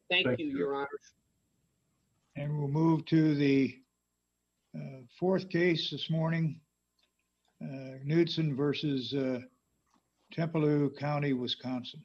Thank you, Your Honor. And we'll move to the fourth case this morning, Knudsen versus Templeton County, Wisconsin.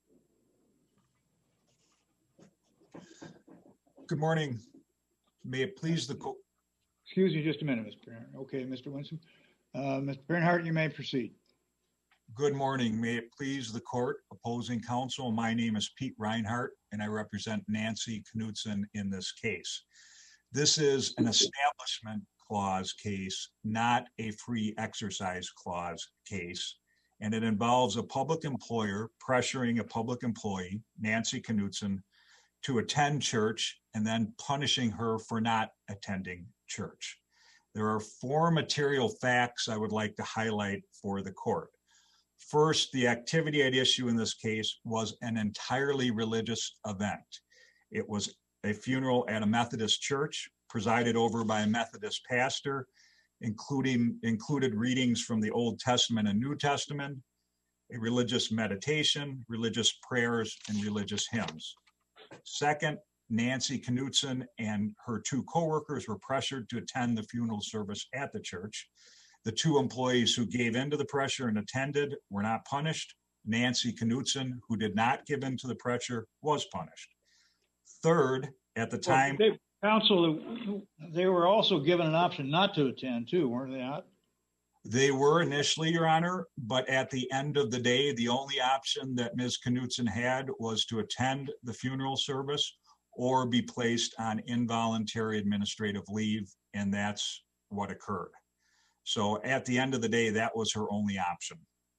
Good morning. May it please the court. Excuse me just a minute, Mr. Bernhardt. Okay, Mr. Winston. Mr. Bernhardt, you may proceed. Good morning. May it please the court, opposing counsel. My name is Pete Reinhardt, and I represent Nancy Knudsen in this case. This is an establishment clause case, not a free exercise clause case, and it involves a public employer pressuring a public employee, Nancy Knudsen, to attend church and then punishing her for not attending church. There are four material facts I would like to highlight for the court. First, the activity at issue in this case was an entirely religious event. It was a funeral at a Methodist church presided over by a Methodist pastor, included readings from the Old Testament and New Testament, a religious meditation, religious prayers, and religious hymns. Second, Nancy Knudsen and her two co-workers were pressured to attend the funeral service at the church. The two employees who gave in to the pressure and attended were not punished. Nancy Knudsen, who did not give in to the pressure, was punished. Third, at the time... Counsel, they were also given an option not to attend too, weren't they not? They were initially, Your Honor, but at the end of the day, the only option that Ms. Knudsen had was to attend the funeral service or be placed on involuntary administrative leave, and that's what occurred. So at the end of the day, that was her only option.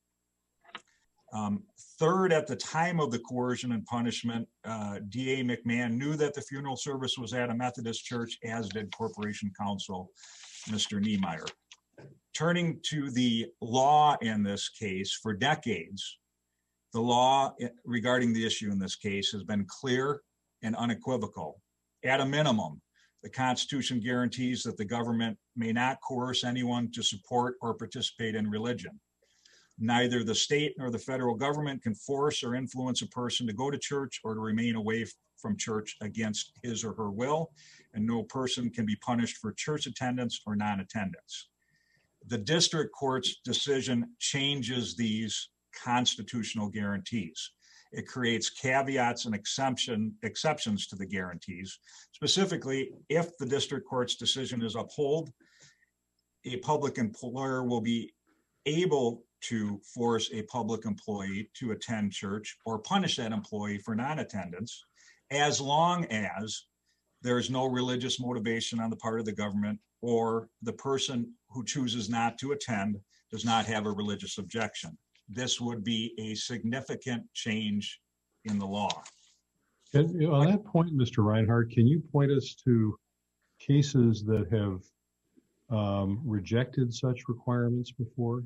Third, at the time of the coercion and punishment, D.A. McMahon knew that the funeral service was at a Methodist church, as did Corporation Counsel Mr. Niemeyer. Turning to the law in this case, for decades, the law regarding the issue in this case has been clear and unequivocal. At a minimum, the Constitution guarantees that the government may not coerce anyone to support or participate in religion. Neither the state nor the federal government can force or influence a person to go to church or to remain away from church against his or her will, and no person can be punished for church attendance or non-attendance. The district court's decision changes these constitutional guarantees. It creates caveats and exceptions to the guarantees. Specifically, if the district court's decision is upheld, a public employer will be able to force a public employee to attend church or punish that employee for non-attendance, as long as there's no religious motivation on the part of the government or the person who chooses not to attend does not have a religious objection. This would be a significant change in the law. And on that point, Mr. Reinhardt, can you point us to cases that have rejected such requirements before?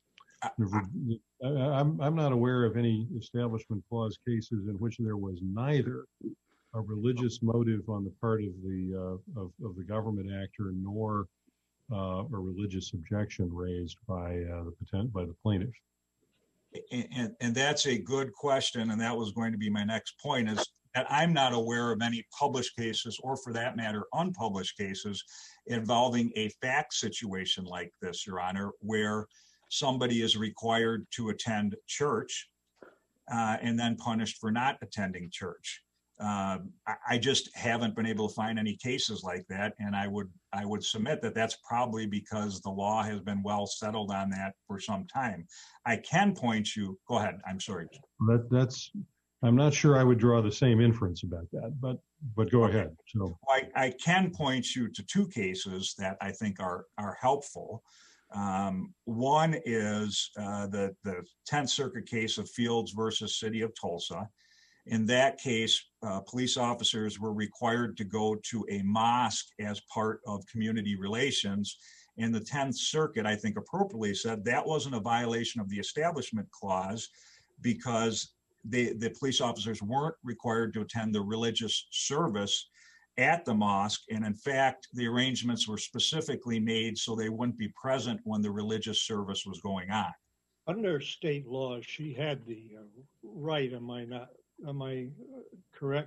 I'm not aware of any establishment clause cases in which there was neither a religious motive on the part of the government actor nor a religious objection raised by the plaintiff. And that's a good question, and that was going to be my next point, is that I'm not aware of any published cases, or for that matter, unpublished cases involving a fact situation like this, Your Honor, where somebody is required to attend church and then punished for not attending church. I just haven't been able to find any cases like that, and I would submit that that's probably because the law has been well settled on that for some time. I can point you. Go ahead. I'm sorry. I'm not sure I would draw the same inference about that, but go ahead. So I can point you to two cases that I think are helpful. One is the 10th Circuit case of Fields versus City of Tulsa. In that case, police officers were required to go to a mosque as part of community relations. And the 10th Circuit, I think appropriately said that wasn't a violation of the Establishment Clause because the police officers weren't required to attend the religious service at the mosque. And in fact, the arrangements were specifically made so they wouldn't be present when the religious service was going on. Under state law, she had the right, am I correct,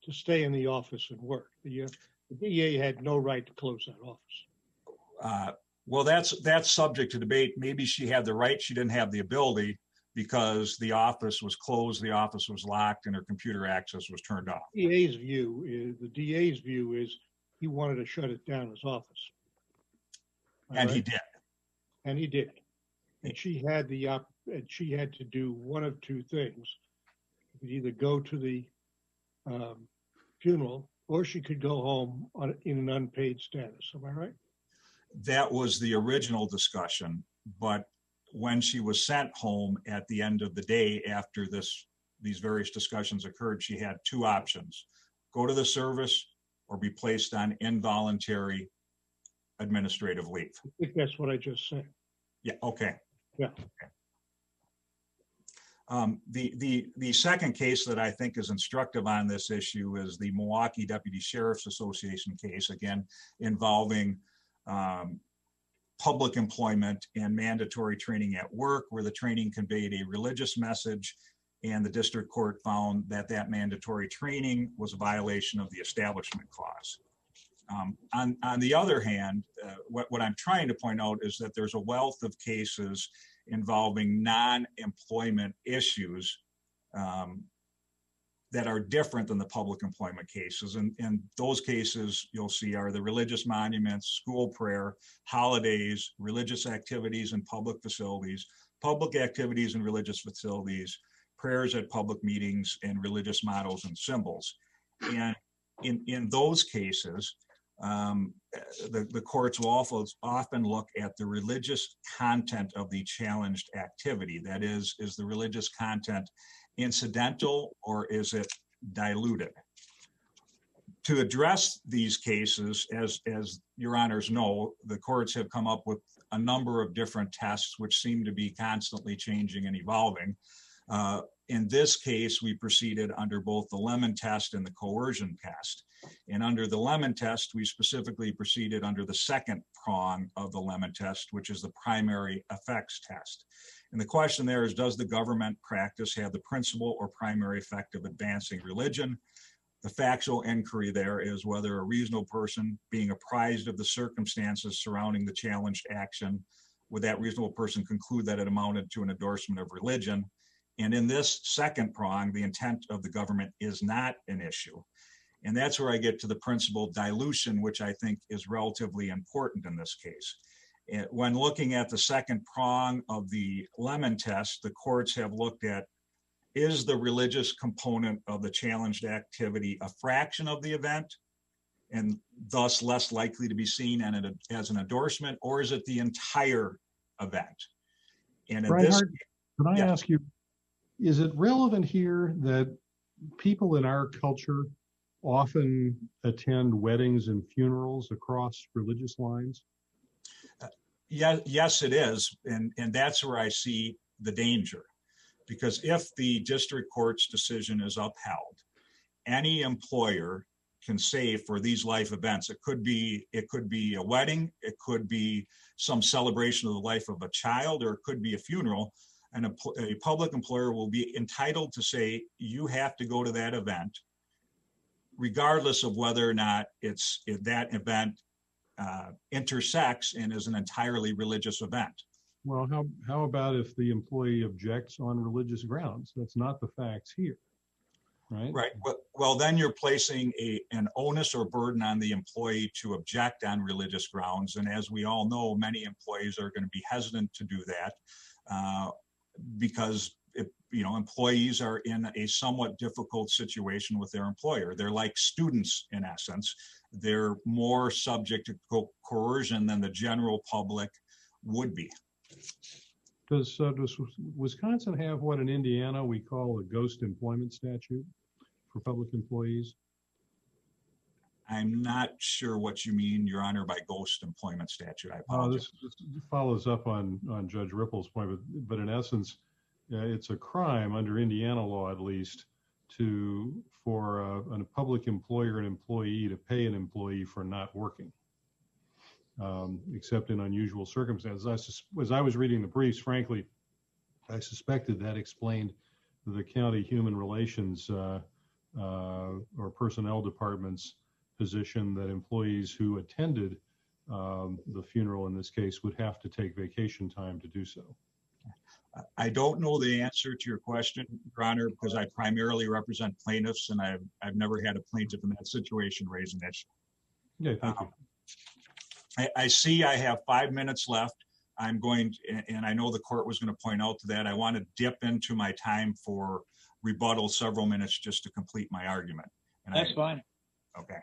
to stay in the office and work. The DA had no right to close that office. Well, that's subject to debate. Maybe she had the right, she didn't have the ability because the office was closed, the office was locked, and her computer access was turned off. The DA's view is he wanted to shut it down, his office. And he did. And he did. And she had to do one of two things. She could either go to the funeral, or she could go home in an unpaid status. Am I right? That was the original discussion, but when she was sent home at the end of the day after these various discussions occurred, she had two options: go to the service or be placed on involuntary administrative leave. I think that's what I just said. Yeah, okay. Yeah. Okay. The second case that I think is instructive on this issue is the Milwaukee Deputy Sheriff's Association case, again, involving public employment and mandatory training at work, where the training conveyed a religious message, and the district court found that that mandatory training was a violation of the Establishment Clause. On the other hand, what I'm trying to point out is that there's a wealth of cases involving non-employment issues that are different than the public employment cases. And those cases you'll see are the religious monuments, school prayer, holidays, religious activities in public facilities, public activities in religious facilities, prayers at public meetings, and religious mottos and symbols. And in those cases, the courts will often look at the religious content of the challenged activity. That is the religious content incidental or is it diluted? To address these cases, as your honors know, the courts have come up with a number of different tests which seem to be constantly changing and evolving. In this case, we proceeded under both the Lemon test and the coercion test. And under the Lemon test, we specifically proceeded under the second prong of the Lemon test, which is the primary effects test. And the question there is, does the government practice have the principal or primary effect of advancing religion? The factual inquiry there is whether a reasonable person, being apprised of the circumstances surrounding the challenged action, would that reasonable person conclude that it amounted to an endorsement of religion? And in this second prong, the intent of the government is not an issue. And that's where I get to the principle dilution, which I think is relatively important in this case. When looking at the second prong of the Lemon test, the courts have looked at, is the religious component of the challenged activity a fraction of the event and thus less likely to be seen as an endorsement, or is it the entire event? And in Reinhard, can I yeah. ask you, is it relevant here that people in our culture often attend weddings and funerals across religious lines? Yes, it is. And that's where I see the danger. Because if the district court's decision is upheld, any employer can say for these life events, it could be a wedding, it could be some celebration of the life of a child, or it could be a funeral. And a public employer will be entitled to say, you have to go to that event, regardless of whether or not that event intersects and is an entirely religious event. Well, how about if the employee objects on religious grounds? That's not the facts here, right? Right. Well, then you're placing an onus or burden on the employee to object on religious grounds. And as we all know, many employees are going to be hesitant to do that because employees are in a somewhat difficult situation with their employer. They're like students in essence. They're more subject to coercion than the general public would be. Does Wisconsin have what in Indiana we call a ghost employment statute for public employees? I'm not sure what you mean, Your Honor, by ghost employment statute. I apologize. This follows up on Judge Ripple's point, but in essence, it's a crime under Indiana law, at least, for a public employer and employee to pay an employee for not working, except in unusual circumstances. As I was reading the briefs, frankly, I suspected that explained the county human relations or personnel department's position that employees who attended the funeral in this case would have to take vacation time to do so? I don't know the answer to your question, Your Honor, because I primarily represent plaintiffs, and I've never had a plaintiff in that situation raise an issue. Okay, thank you. I see I have 5 minutes left. I'm going to, and I know the court was going to point out to that. I want to dip into my time for rebuttal several minutes just to complete my argument. And That's fine. Okay.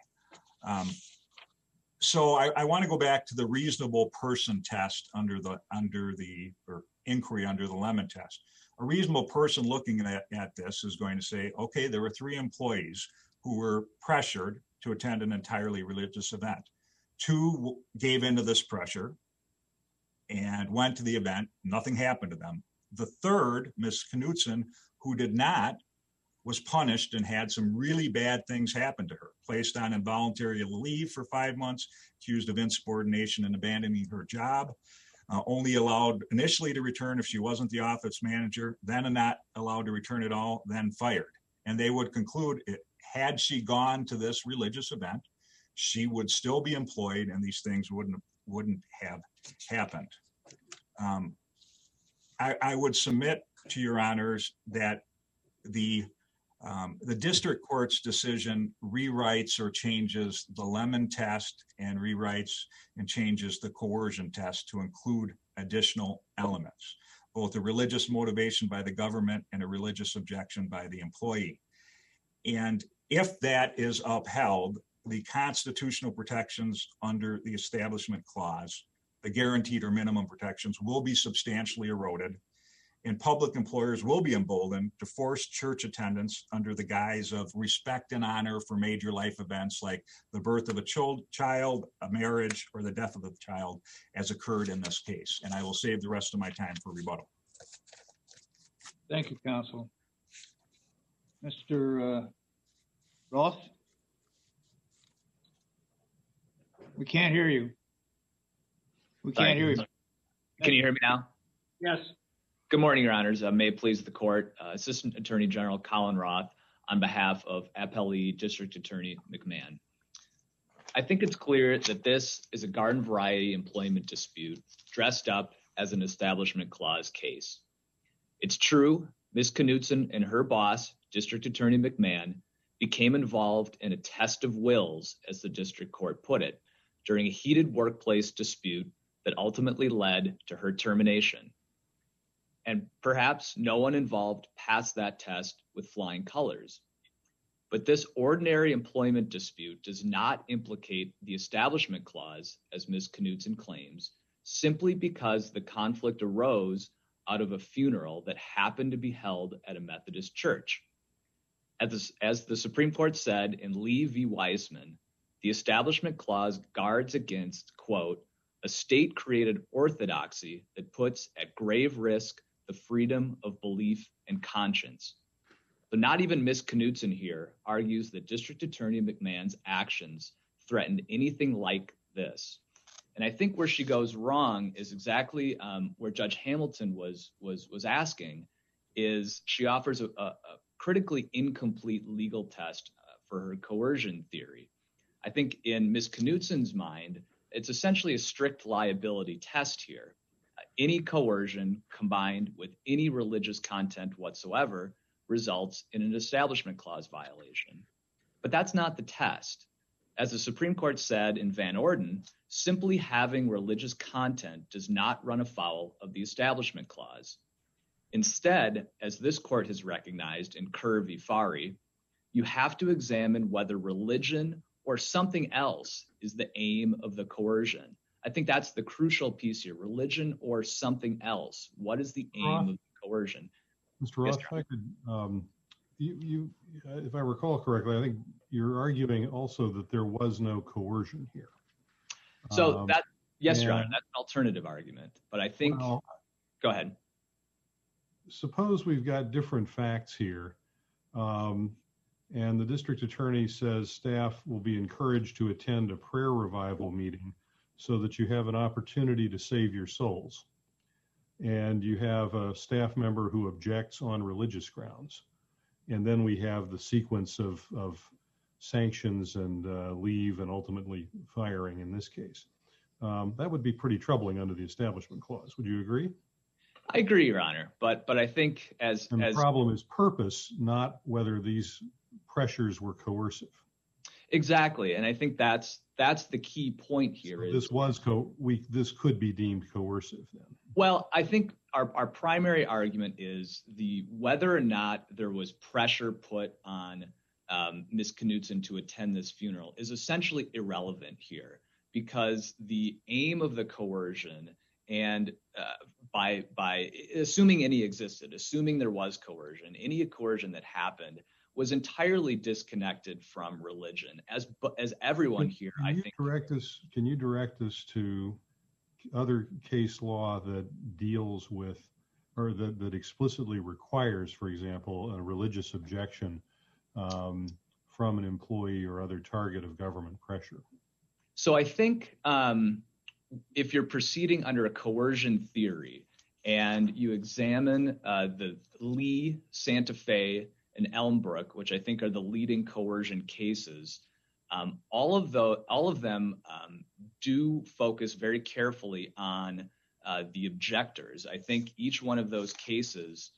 So I want to go back to the reasonable person test under the inquiry under the Lemon test. A reasonable person looking at this is going to say, okay, there were 3 employees who were pressured to attend an entirely religious event. 2 gave into this pressure and went to the event. Nothing happened to them. The 3rd, Ms. Knutson, who did not, was punished and had some really bad things happen to her. Placed on involuntary leave for 5 months, accused of insubordination and abandoning her job, only allowed initially to return if she wasn't the office manager, then not allowed to return at all, then fired. And they would conclude, had she gone to this religious event, she would still be employed and these things wouldn't have happened. I would submit to your honors that the district court's decision rewrites or changes the Lemon test and rewrites and changes the coercion test to include additional elements, both a religious motivation by the government and a religious objection by the employee. And if that is upheld, the constitutional protections under the Establishment Clause, the guaranteed or minimum protections, will be substantially eroded, and public employers will be emboldened to force church attendance under the guise of respect and honor for major life events like the birth of a child, a marriage, or the death of a child, as occurred in this case. And I will save the rest of my time for rebuttal. Thank you, counsel. Mr. Roth? We can't hear you. We can't hear you. Can you hear me now? Yes. Good morning, Your Honors. May it please the court. Assistant Attorney General Colin Roth on behalf of Appellee District Attorney McMahon. I think it's clear that this is a garden variety employment dispute dressed up as an Establishment Clause case. It's true, Ms. Knutson and her boss, District Attorney McMahon, became involved in a test of wills, as the district court put it, during a heated workplace dispute that ultimately led to her termination. And perhaps no one involved passed that test with flying colors. But this ordinary employment dispute does not implicate the Establishment Clause, as Ms. Knutson claims, simply because the conflict arose out of a funeral that happened to be held at a Methodist church. As the Supreme Court said in Lee v. Weissman, the Establishment Clause guards against, quote, a state-created orthodoxy that puts at grave risk the freedom of belief and conscience. But not even Ms. Knutson here argues that District Attorney McMahon's actions threatened anything like this. And I think where she goes wrong is exactly where Judge Hamilton was asking, is she offers a critically incomplete legal test for her coercion theory. I think in Ms. Knutson's mind, it's essentially a strict liability test here. Any coercion combined with any religious content whatsoever results in an Establishment Clause violation. But that's not the test. As the Supreme Court said in Van Orden, simply having religious content does not run afoul of the Establishment Clause. Instead, as this court has recognized in Kerr v. Fari, you have to examine whether religion or something else is the aim of the coercion. I think that's the crucial piece here, religion or something else. What is the aim of the coercion? Mr. Roth, if I could, if I recall correctly, I think you're arguing also that there was no coercion here. So that, yes, Your Honor, that's an alternative argument, but I think, well, go ahead. Suppose we've got different facts here, and the district attorney says staff will be encouraged to attend a prayer revival meeting so that you have an opportunity to save your souls. And you have a staff member who objects on religious grounds. And then we have the sequence of sanctions and leave and ultimately firing in this case. That would be pretty troubling under the Establishment Clause. Would you agree? I agree, Your Honor, but I think the problem is purpose, not whether these pressures were coercive. Exactly, and I think that's the key point here. So this could be deemed coercive then. Well, I think our primary argument is whether or not there was pressure put on Ms. Knutson to attend this funeral is essentially irrelevant here, because the aim of the coercion, and by assuming any existed, assuming there was coercion, any coercion that happened was entirely disconnected from religion, as everyone here, I think. Can you direct us to other case law that deals with, or that explicitly requires, for example, a religious objection from an employee or other target of government pressure? So I think if you're proceeding under a coercion theory and you examine the Lee, Santa Fe, and Elmbrook, which I think are the leading coercion cases, all of them do focus very carefully on the objectors. I think each one of those cases,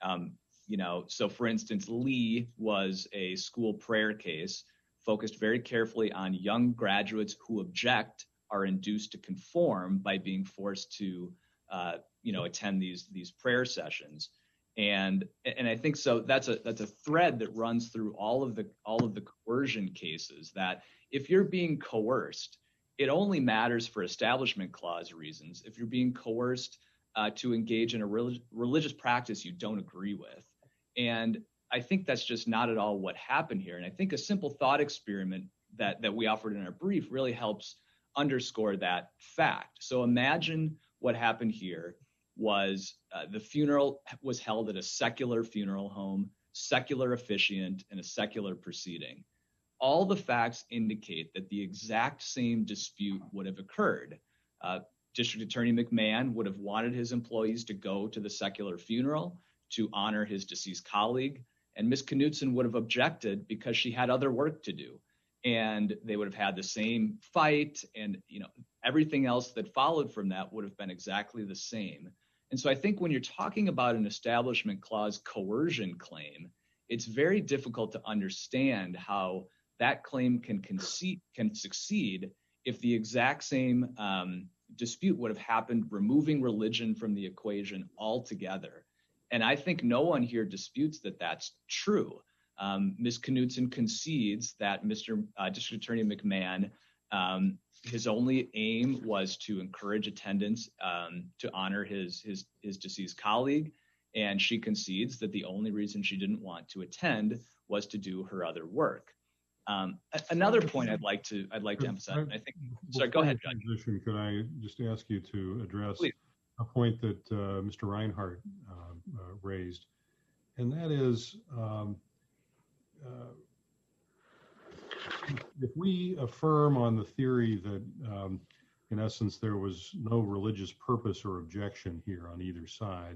so for instance, Lee was a school prayer case, focused very carefully on young graduates who object are induced to conform by being forced to, attend these prayer sessions. And I think so that's a thread that runs through all of the coercion cases, that if you're being coerced, it only matters for Establishment Clause reasons if you're being coerced to engage in a religious practice you don't agree with. And I think that's just not at all what happened here. And I think a simple thought experiment that we offered in our brief really helps underscore that fact. So imagine what happened here was the funeral was held at a secular funeral home, secular officiant, and a secular proceeding. All the facts indicate that the exact same dispute would have occurred. District Attorney McMahon would have wanted his employees to go to the secular funeral to honor his deceased colleague, and Ms. Knutson would have objected because she had other work to do. And they would have had the same fight, and everything else that followed from that would have been exactly the same. And so I think when you're talking about an Establishment Clause coercion claim, it's very difficult to understand how that claim can succeed if the exact same dispute would have happened, removing religion from the equation altogether. And I think no one here disputes that that's true. Ms. Knutson concedes that Mr. District Attorney McMahon, his only aim was to encourage attendance to honor his deceased colleague, and she concedes that the only reason she didn't want to attend was to do her other work. Another point I'd like to emphasize. I think. Sorry, go ahead, Judge. Could I just ask you to address Please. a point that Mr. Reinhardt raised, and that is, if we affirm on the theory that, in essence, there was no religious purpose or objection here on either side,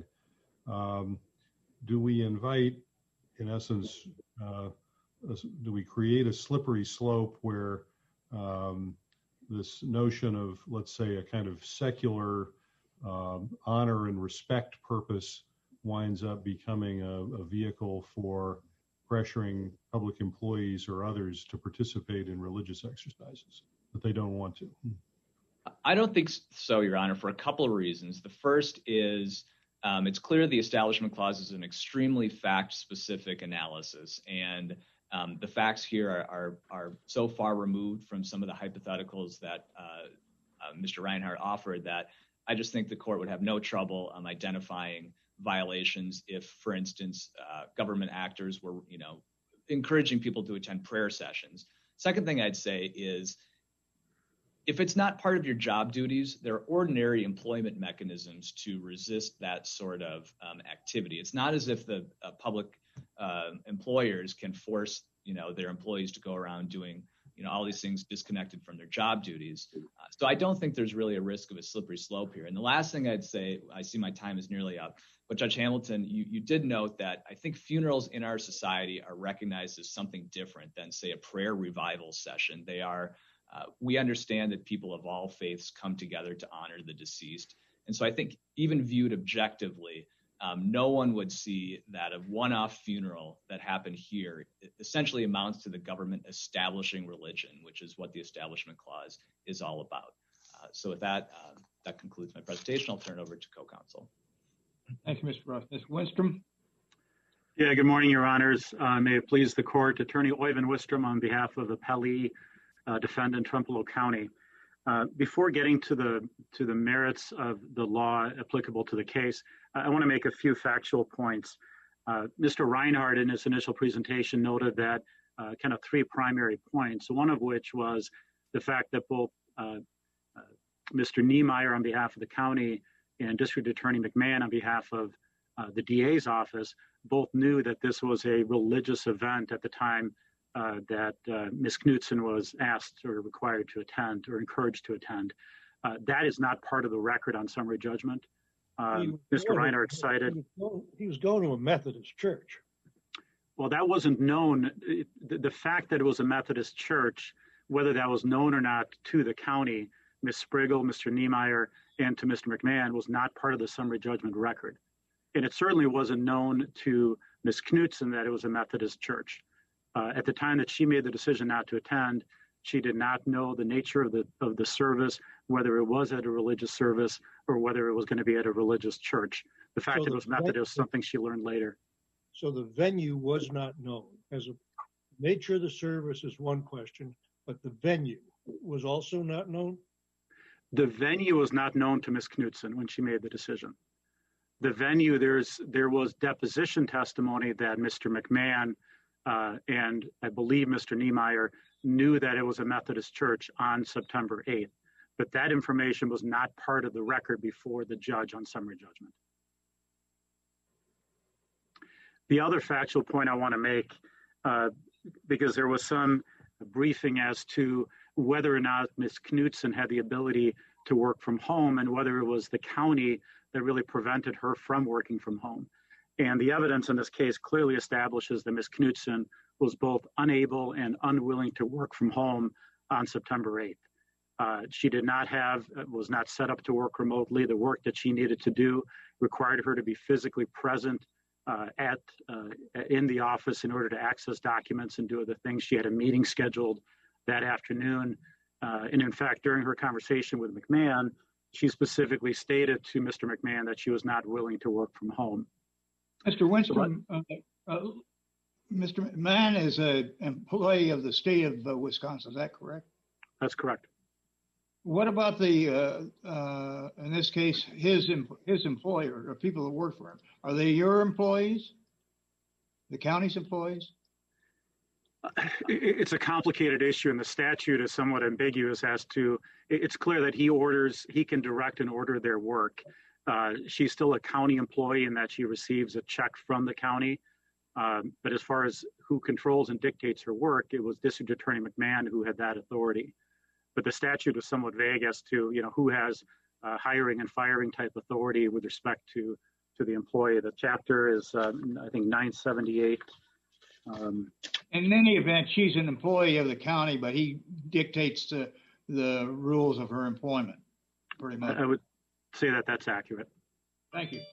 do we invite, in essence, do we create a slippery slope where this notion of, let's say, a kind of secular honor and respect purpose winds up becoming a vehicle for pressuring public employees or others to participate in religious exercises that they don't want to? I don't think so, Your Honor, for a couple of reasons. The first is it's clear the Establishment Clause is an extremely fact-specific analysis, and the facts here are so far removed from some of the hypotheticals that Mr. Reinhardt offered that I just think the court would have no trouble identifying violations if, for instance, government actors were, encouraging people to attend prayer sessions. Second thing I'd say is, if it's not part of your job duties, there are ordinary employment mechanisms to resist that sort of activity. It's not as if the public employers can force, their employees to go around doing, all these things disconnected from their job duties. So I don't think there's really a risk of a slippery slope here. And the last thing I'd say, I see my time is nearly up, But Judge Hamilton, you did note that I think funerals in our society are recognized as something different than, say, a prayer revival session. They are, we understand that people of all faiths come together to honor the deceased. And so I think even viewed objectively, no one would see that a one-off funeral that happened here essentially amounts to the government establishing religion, which is what the Establishment Clause is all about. So with that, that concludes my presentation. I'll turn it over to co-counsel. Thank you, Mr. Roth. Mr. Winstrom? Yeah, good morning, Your Honors. May it please the court, Attorney Oyvind Wistrom on behalf of Appellee Defendant Trempealeau County. Before getting to the merits of the law applicable to the case, I want to make a few factual points. Mr. Reinhardt in his initial presentation noted that kind of three primary points, one of which was the fact that both Mr. Niemeyer on behalf of the county and District Attorney McMahon on behalf of the DA's office both knew that this was a religious event at the time that Ms. Knutson was asked or required to attend or encouraged to attend. That is not part of the record on summary judgment. Mr. Reinhardt cited... He was going to a Methodist church. Well, that wasn't known. The fact that it was a Methodist church, whether that was known or not to the county, Ms. Spriggle, Mr. Niemeyer, and to Mr. McMahon was not part of the summary judgment record. And it certainly wasn't known to Ms. Knutson that it was a Methodist church. At the time that she made the decision not to attend, she did not know the nature of the service, whether it was at a religious service or whether it was going to be at a religious church. The fact that it was Methodist is something she learned later. So the venue was not known. As a nature of the service is one question, but the venue was also not known? The venue was not known to Ms. Knutson when she made the decision. The venue, there was deposition testimony that Mr. McMahon and I believe Mr. Niemeyer knew that it was a Methodist church on September 8th, but that information was not part of the record before the judge on summary judgment. The other factual point I want to make, because there was some briefing as to whether or not Ms. Knutson had the ability to work from home and whether it was the county that really prevented her from working from home. And the evidence in this case clearly establishes that Ms. Knutson was both unable and unwilling to work from home on September 8th. She was not set up to work remotely. The work that she needed to do required her to be physically present in the office in order to access documents and do other things. She had a meeting scheduled that afternoon. And in fact, during her conversation with McMahon, she specifically stated to Mr. McMahon that she was not willing to work from home. Mr. Winstrom, Mr. McMahon is an employee of the state of Wisconsin, is that correct? That's correct. What about in this case, his employer or people that work for him? Are they your employees? The county's employees? It's a complicated issue, and the statute is somewhat ambiguous as to, it's clear that he can direct and order their work. She's still a county employee in that she receives a check from the county. But as far as who controls and dictates her work, it was District Attorney McMahon who had that authority. But the statute is somewhat vague as to, who has hiring and firing type authority with respect to the employee. The chapter is, I think, 978. In any event, she's an employee of the county, but he dictates the rules of her employment, pretty much. I would say that that's accurate. Thank you.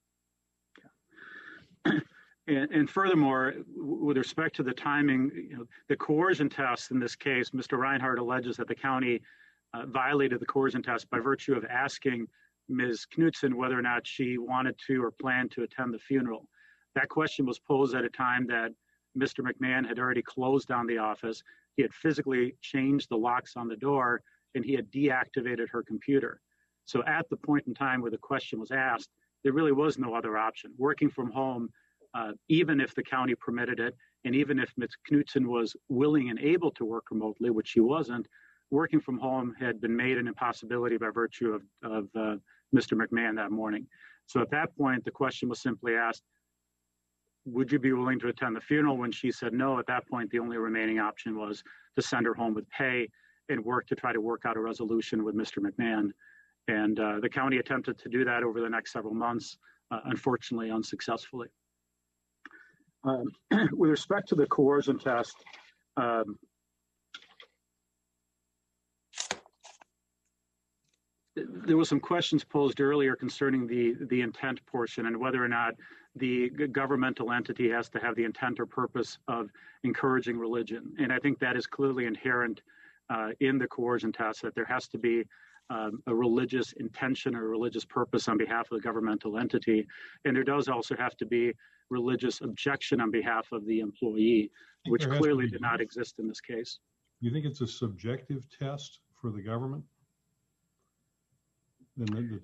And furthermore, with respect to the timing, the coercion test in this case, Mr. Reinhardt alleges that the county violated the coercion test by virtue of asking Ms. Knutson whether or not she wanted to or planned to attend the funeral. That question was posed at a time that Mr. McMahon had already closed down the office. He had physically changed the locks on the door, and he had deactivated her computer. So at the point in time where the question was asked, there really was no other option. Working from home, even if the county permitted it, and even if Ms. Knutson was willing and able to work remotely, which she wasn't, working from home had been made an impossibility by virtue of Mr. McMahon that morning. So at that point, the question was simply asked, would you be willing to attend the funeral? When she said no, at that point, the only remaining option was to send her home with pay and try to work out a resolution with Mr. McMahon. And the county attempted to do that over the next several months. unfortunately unsuccessfully. With respect to the coercion test, there was some questions posed earlier concerning the intent portion and whether or not the governmental entity has to have the intent or purpose of encouraging religion. And I think that is clearly inherent in the coercion test, that there has to be a religious intention or religious purpose on behalf of the governmental entity. And there does also have to be religious objection on behalf of the employee, which clearly did not exist in this case. Do you think it's a subjective test for the government? And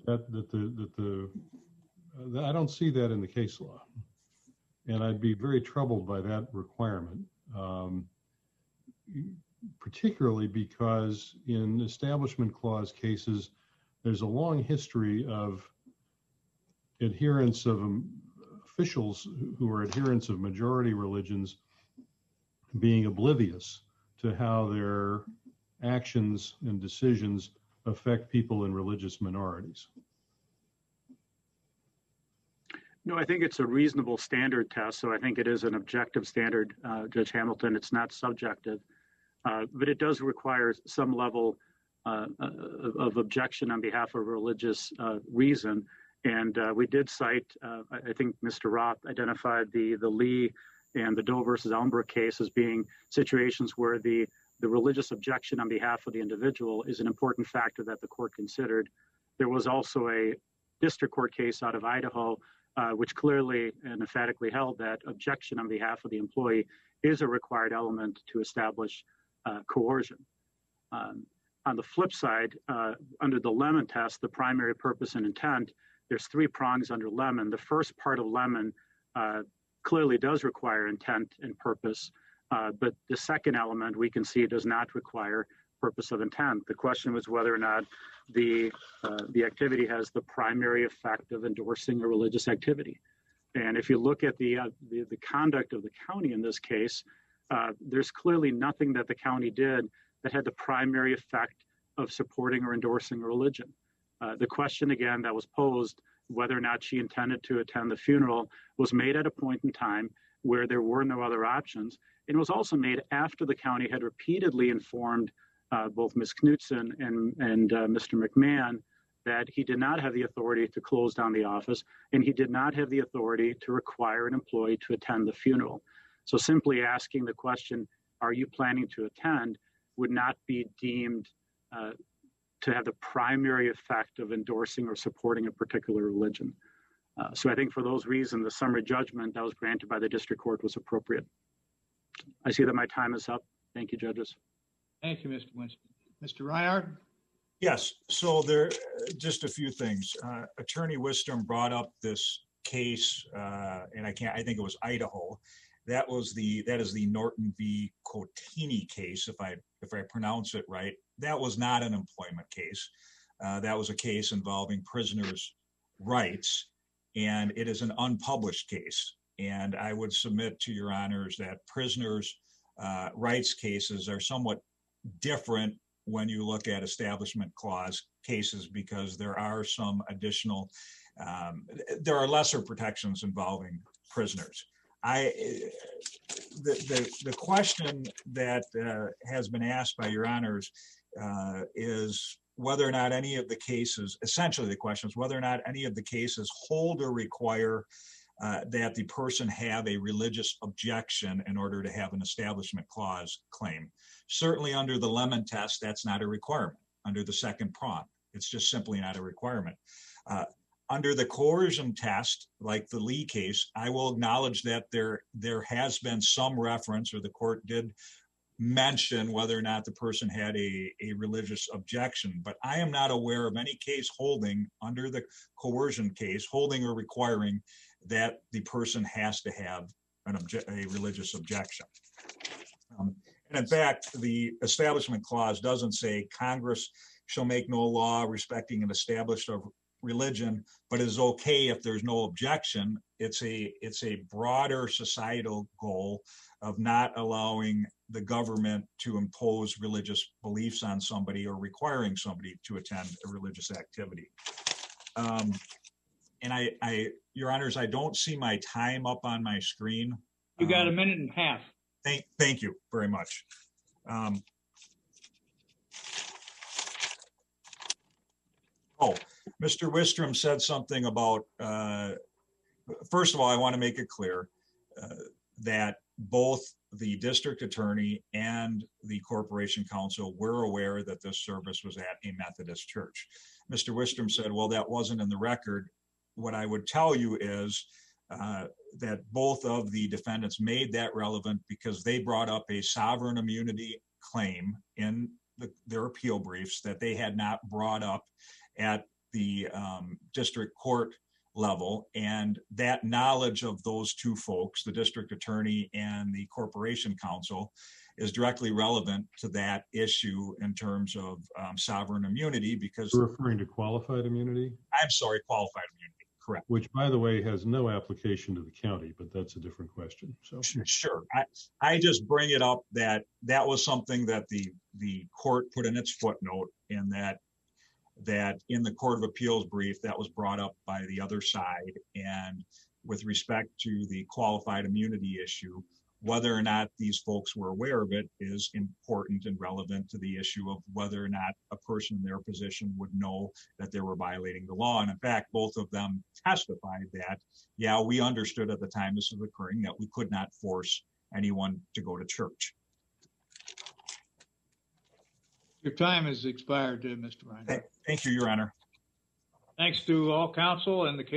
I don't see that in the case law, and I'd be very troubled by that requirement, particularly because in Establishment Clause cases, there's a long history of adherence of officials who are adherents of majority religions being oblivious to how their actions and decisions affect people in religious minorities. No, I think it's a reasonable standard test. So I think it is an objective standard, Judge Hamilton. It's not subjective, but it does require some level of objection on behalf of religious reason. And we did cite, I think Mr. Roth identified the Lee and the Doe versus Elmbrook case as being situations where the religious objection on behalf of the individual is an important factor that the court considered. There was also a district court case out of Idaho, which clearly and emphatically held that objection on behalf of the employee is a required element to establish coercion. On the flip side, under the Lemon test, the primary purpose and intent, there's 3 prongs under Lemon. The first part of Lemon clearly does require intent and purpose, but the second element we can see does not require purpose of intent. The question was whether or not the activity has the primary effect of endorsing a religious activity. And if you look at the conduct of the county in this case, there's clearly nothing that the county did that had the primary effect of supporting or endorsing a religion. The question, again, that was posed, whether or not she intended to attend the funeral, was made at a point in time where there were no other options. It was also made after the county had repeatedly informed both Ms. Knutson and Mr. McMahon that he did not have the authority to close down the office, and he did not have the authority to require an employee to attend the funeral. So simply asking the question, are you planning to attend, would not be deemed to have the primary effect of endorsing or supporting a particular religion. So I think for those reasons, the summary judgment that was granted by the district court was appropriate. I see that my time is up. Thank you, judges. Thank you, Mr. Winston. Mr. Reinhardt? Yes, so there just a few things. Attorney Wisdom brought up this case, and I think it was Idaho. That is the Norton v. Cotini case, if I pronounce it right. That was not an employment case. That was a case involving prisoners' rights, and it is an unpublished case. And I would submit to your honors that prisoners' rights cases are somewhat different when you look at Establishment Clause cases, because there are some additional, there are lesser protections involving prisoners. The question that has been asked by your honors is whether or not any of the cases, essentially the question is whether or not any of the cases hold or require that the person have a religious objection in order to have an Establishment Clause claim. Certainly under the Lemon test, that's not a requirement. Under the second prong, it's just simply not a requirement. Under the coercion test, like the Lee case, I will acknowledge that there has been some reference, or the court did mention whether or not the person had a religious objection, but I am not aware of any case holding under the coercion case, holding or requiring that the person has to have a religious objection. And in fact, the Establishment Clause doesn't say Congress shall make no law respecting an established religion, but it is okay if there's no objection. It's a broader societal goal of not allowing the government to impose religious beliefs on somebody or requiring somebody to attend a religious activity. And Your Honors, I don't see my time up on my screen. You got a minute and a half. Thank you very much. Mr. Wistrom said something about, first of all, I want to make it clear that both the district attorney and the corporation counsel were aware that this service was at a Methodist church. Mr. Wistrom said, well, that wasn't in the record. What I would tell you is that both of the defendants made that relevant because they brought up a sovereign immunity claim in their appeal briefs that they had not brought up at the district court level. And that knowledge of those two folks, the district attorney and the corporation counsel, is directly relevant to that issue in terms of sovereign immunity because— You're referring to qualified immunity? I'm sorry, qualified immunity, correct. Which, by the way, has no application to the county, but that's a different question. So Sure. I just bring it up that was something that the court put in its footnote, and that in the Court of Appeals brief that was brought up by the other side. And with respect to the qualified immunity issue, whether or not these folks were aware of it is important and relevant to the issue of whether or not a person in their position would know that they were violating the law. And in fact, both of them testified that, yeah, we understood at the time this was occurring that we could not force anyone to go to church. Your time has expired, Mr. Ryan. Thank you, Your Honor. Thanks to all counsel and the case.